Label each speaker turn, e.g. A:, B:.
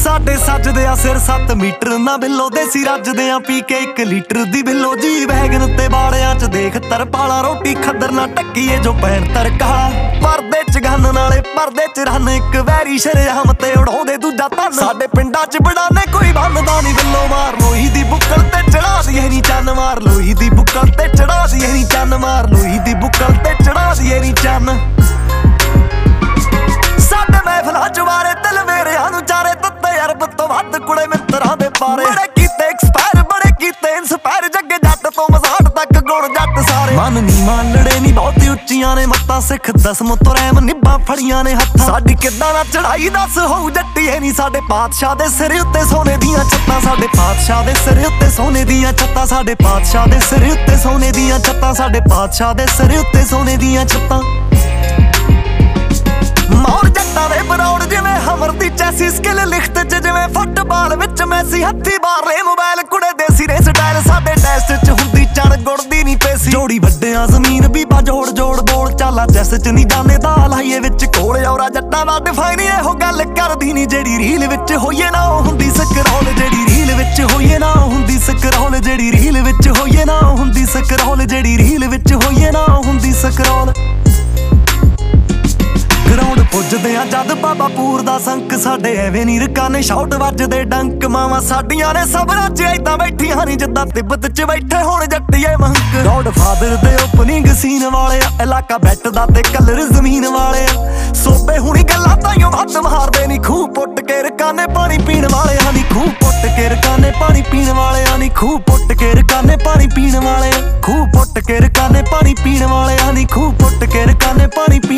A: ਸਾਡੇ ਸੱਜਦੇ ਆ ਸਿਰ 7 ਮੀਟਰ ਨਾ ਬਿੱਲੋ ਦੇਸੀ ਰੱਜਦੇ ਆ ਪੀ ਕੇ 1 ਲੀਟਰ ਦੀ ਬਿੱਲੋ ਜੀ ਵੈਗਨ ਤੇ ਬਾੜਿਆਂ ਚ ਦੇਖ ਤਰਪਾਲਾ ਰੋਟੀ ਖੱਦਰ ਨਾ ਟੱਕੀਏ ਜੋ ਪੈਣ ਤਰਕਾਲਾ ਪਰਦੇ ਚ ਗੰਨ ਨਾਲੇ ਪਰਦੇ ਚ ਰਨ ਇੱਕ ਵੈਰੀ ਸ਼ਰੇਆਮ ਤੇ ਉਡਾਉਂਦੇ ਦੂਜਾ ਧਨ ਸਾਡੇ ਪਿੰਡਾਂ ਚ ਬੜਾਨੇ ਕੋਈ ਬੰਨਦਾ ਨਹੀਂ ਬਿੱਲੋ ਮਾਰ ਲੋਹੀ ਦੀ ਬੁੱਕਲ ਤੇ ਚੜਾ ਦੀਏ ਨੀ ਚੰਨ ਮਾਰ ਲੋਹੀ ਦੀ ਬੁੱਕਲ ਤੇ ਚੜਾ ਦੀਏ ਨੀ ਚੰਨ ਮਾਰ ਲੋਹੀ ਦੀ ਬੁੱਕਲ ਤੇ ਚੜਾ ਦੀਏ ਨੀ ਚੰਨ ਸਾਡੇ ਮਹਿਫਲਾਂ ਚ ਵਾਰੇ ਦਿਲ ਮੇਰਿਆਂ ਨੂੰ ਚਾਰੇ ਦਿੱਤੇ ਅਰਬ ਤੋਂ ਵੱਧ ਕੁੜੇ ਮਿੱਤਰਾਂ ਦੇ ਪਾਰੇ ਬੜੇ ਕੀਤੇ ਐਕਸਪਾਇਰ ਬੜੇ ਕੀਤੇ ਇਨਸਪਾਇਰ ਜੱਗੇ ਜੱਟ ਤੋਂ ਮਜ਼ਾੜ ਤੱਕ ਗੁਣ ਜੱਟ ਸਾਰੇ ਮਨ ਨੀ ਮਾਨੜੇ ਨੀ ਬਹੁਤ ਉੱਚੀਆਂ ਨੇ ਮੱਤਾਂ ਸਿੱਖ ਦਸਮ ਤੋਂ ਰਹਿਮ ਨਿੱਬਾਂ ਫੜੀਆਂ ਨੇ ਹੱਥਾਂ ਸਾਡੀ ਕਿੱਦਾਂ ਨਾ ਚੜਾਈ ਦੱਸ ਹੋਊ ਜੱਟੀਏ ਨੀ ਸਾਡੇ ਪਾਤਸ਼ਾਹ ਦੇ ਸਿਰ ਉੱਤੇ ਸੋਨੇ ਦੀਆਂ ਛੱਤਾਂ ਸਾਡੇ ਪਾਤਸ਼ਾਹ ਦੇ ਸਿਰ ਉੱਤੇ ਸੋਨੇ ਦੀਆਂ ਛੱਤਾਂ ਸਾਡੇ ਪਾਤਸ਼ਾਹ ਦੇ ਸਿਰ ਉੱਤੇ ਸੋਨੇ ਦੀਆਂ ਛੱਤਾਂ ਸਾਡੇ ਪਾਤਸ਼ਾਹ ਦੇ ਸਿਰ ਉੱਤੇ ਸੋਨੇ ਦੀਆਂ ਛੱਤਾਂ ਮੌਰ ਜੱਟਾਂ ਦੇ ਬਰੌੜ ਜਿਵੇਂ ਹਮਰ ਦੀ ਚੈਸੀ ਸਕਿੱਲ ਲਿਖਤ ਚ ਜਿਵੇਂ ਫੁੱਟਬਾਲ ਵਿੱਚ ਮੈਸੀ ਹੱਥੀ ਬਾਹਰਲੇ ਮੋਬਾਈਲ ਕੁੜੇ ਦੇਸੀ ਨੇ ਸਟਾਈਲ ਸਾਡੇ ਟੈਸਟ ਚ ਹੁੰਦੀ ਚੜ ਗੁੜਦੀ ਨਹੀਂ ਪੇਸੀ ਜੋੜੀ ਵੱਡਿਆਂ ਜ਼ਮੀਨ ਬੀਬਾ ਜੋੜ ਜੋੜ ਬੋਲ ਚਾਲਾ ਚੈਸ ਚ ਨਹੀਂ ਜਾਣੇ ਦਾ ਲਾਈਏ ਵਿੱਚ ਕੋਲ ਔਰਾ ਜੱਟਾਂ ਦਾ ਡਿਫਾਈਨ ਇਹੋ ਗੱਲ ਕਰਦੀ ਨਹੀਂ ਜਿਹੜੀ ਰੀਲ ਵਿੱਚ ਹੋਈਏ ਨਾ ਉਹ ਹੁੰਦੀ ਸਕਰੋਲ ਜਿਹੜੀ ਰੀਲ ਵਿੱਚ ਹੋਈਏ ਨਾ ਉਹ ਹੁੰਦੀ ਸਕਰੋਲ ਜਿਹੜੀ ਰੀਲ ਵਿੱਚ ਹੋਈਏ ਨਾ ਉਹ ਹੁੰਦੀ ਸਕਰੋਲ ਜਿਹੜੀ ਰੀਲ ਵਿੱਚ ਹੋਈਏ ਨਾ ਉਹ ਹੁੰਦੀ ਸਕਰੋਲ ਗਰਾਊਂਡ ਪੁੱਜਦੇ ਆ ਜਦ ਬਾਬਾ ਪੂਰ ਦਾ ਸੰਕ ਸਾਡੇ ਐਵੇਂ ਨੀ ਰਕਾਨੇ ਸ਼ਾਟ ਵੱਜਦੇ ਡੰਕ ਮਾਵਾਂ ਸਾਡੀਆਂ ਨੇ ਸਬਰਾਂ ਚ ਏਦਾਂ ਬੈਠੀਆਂ ਨੀ ਜਿੱਦਾਂ ਤਿੱਬਤ ਚ ਬੈਠੇ ਹੁਣ ਜੱਟੀਏ ਮੰਕ ਗੌਡ ਫਾਦਰ ਦੇ ਓਪਨਿੰਗ ਸੀਨ ਵਾਲੇ ਆ ਇਲਾਕਾ ਬੈਟ ਦਾ ਤੇ ਕਲਰ ਜ਼ਮੀਨ ਵਾਲੇ ਆ ਸੋਬੇ ਹੁਣੀ ਗੱਲਾਂ ਤਾਈਓ ਵੱਧ ਮਾਰਦੇ ਨੀ ਖੂਹ ਪੁੱਟ ਕੇ ਰਕਾਨੇ ਪਾਣੀ ਪੀਣ ਵਾਲਿਆਂ ਨੀ ਖੂਹ ਪੁੱਟ ਕੇ ਰਕਾਨੇ ਪਾਣੀ ਪੀਣ ਵਾਲਿਆਂ ਨੀ ਖੂਹ ਪੁੱਟ ਕੇ ਰਕਾਨੇ ਪਾਣੀ ਪੀਣ ਵਾਲੇ ਖੂਹ ਪੁੱਟ ਕੇ ਰਕਾਨੇ ਪਾਣੀ ਪੀਣ ਵਾਲਿਆਂ ਨੀ ਖੂਹ ਪੁੱਟ ਕੇ ਰਕਾਨੇ ਪਾਣੀ